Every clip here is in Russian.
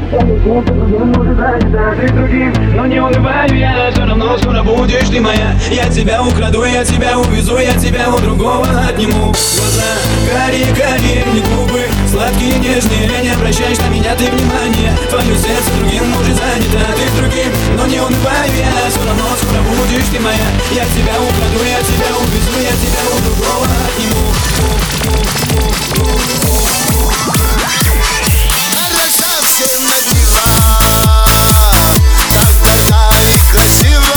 Может занята ты другим, но не унываю я. Все равно скоро будешь ты моя. Я тебя украду, я тебя увезу, я тебя у другого отниму. Глаза карие, не губы сладкие, нежные. Не обращаешь на меня ты внимания. Твое сердце другим может занято ты другим, но не унываю я. Все равно скоро будешь ты моя. Я тебя украду, я тебя увезу, я тебя у другого отниму. Хороша всем на дива, так горда и красива.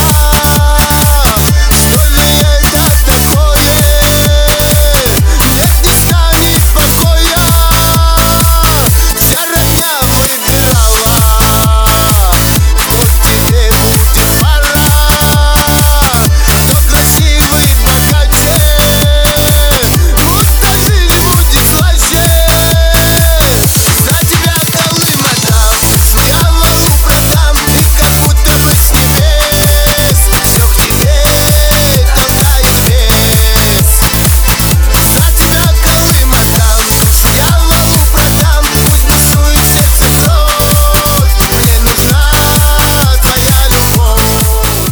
Что же это такое? Нет, не станет покоя. Вся родня выбирала, вот теперь будет пора. Кто красивый богаче, вот та жизнь будет слаще. За тебя Колым отдам, дьяволу продам. Ты как будто бы с небес, все к тебе, только и без. За тебя Колым отдам, дьяволу продам. Пусть бушует сердце кровь, мне нужна твоя любовь.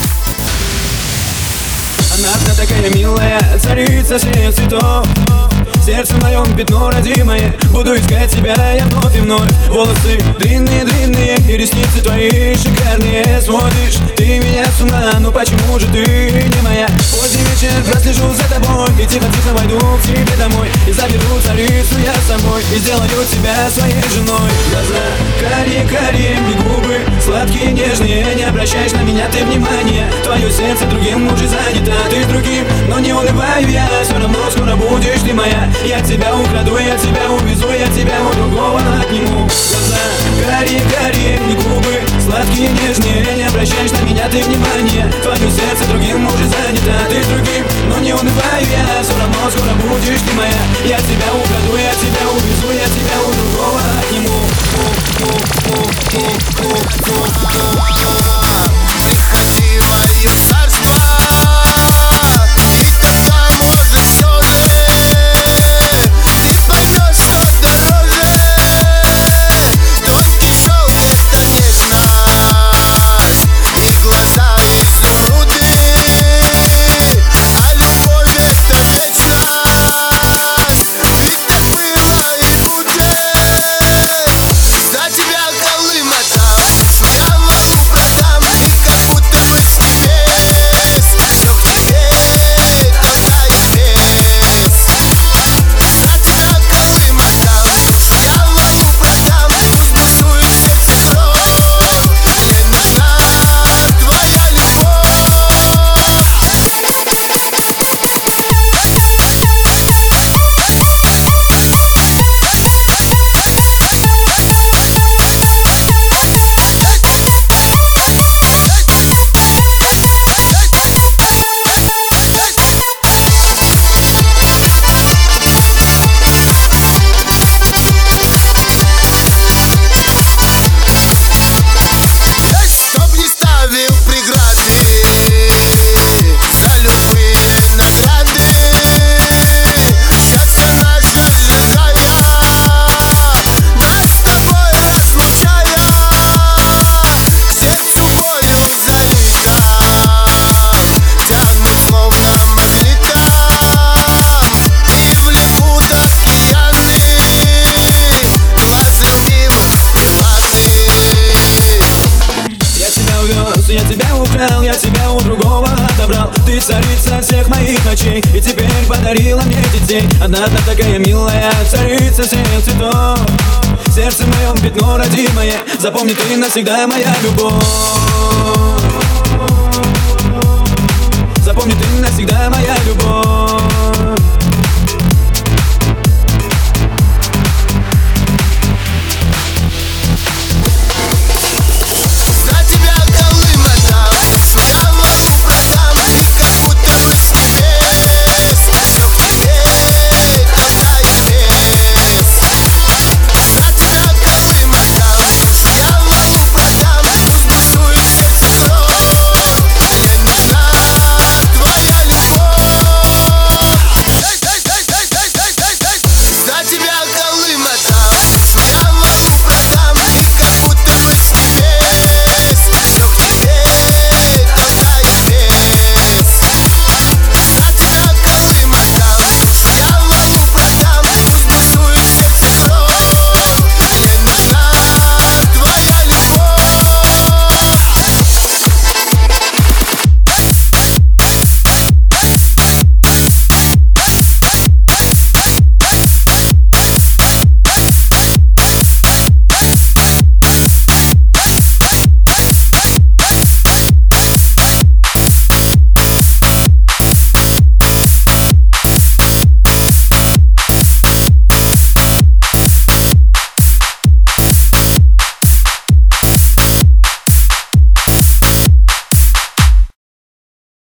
Она одна такая милая, царица всех цветов. В сердце моем пятно родимое, буду искать тебя я вновь и вновь. Волосы длинные и ресницы твои шикарные. Сводишь ты меня с ума, ну почему же ты не моя? Поздний вечер прослежу за тобой и тихо-тихо войду к тебе домой. И заберу царицу я с собой и сделаю тебя своей женой. Глаза карие, не губы сладкие, нежные. Не обращаешь на меня ты внимания. Твое сердце другим уже занято ты другим, но не унываю я. Все равно скоро будешь ты моя. Я тебя украду, я тебя увезу, я тебя у другого отниму. Глаза карие, не губы сладкие, нежные. Не обращаешь на меня ты внимания. Твое сердце другим уже занято ты другим, но не унываю я. Все равно скоро будешь ты моя. Я тебя украду, я тебя увезу, я тебя у другого отниму. Приходи в мое царство, и тогда, может, все же ты поймешь, что дороже. Дон Кишот — это нежность, и глаза изумруды, а любовь — это вечность. Ведь так было и будет. За тебя Колым отдам, дьяволу продам. Ты как будто бы с небес, все к тебе, только и без. За тебя Колым отдам, дьяволу продам. Пусть бушует сердце кровь, мне нужна твоя любовь. Чтоб не ставил преграды за любые награды. Счастье наше сжигая, нас с тобой разлучая. К сердцу болью залитам, тянут словно магнитом, и влекут океаны глаза милых прилады. Я тебя увез, я тебя украл, я тебя у другого отобрал. Ты царица всех моих ночей, и теперь подарила мне детей. Одна такая милая, царица всех цветов. В сердце моем пятно родимое, запомни ты навсегда моя любовь. Запомни ты навсегда моя любовь.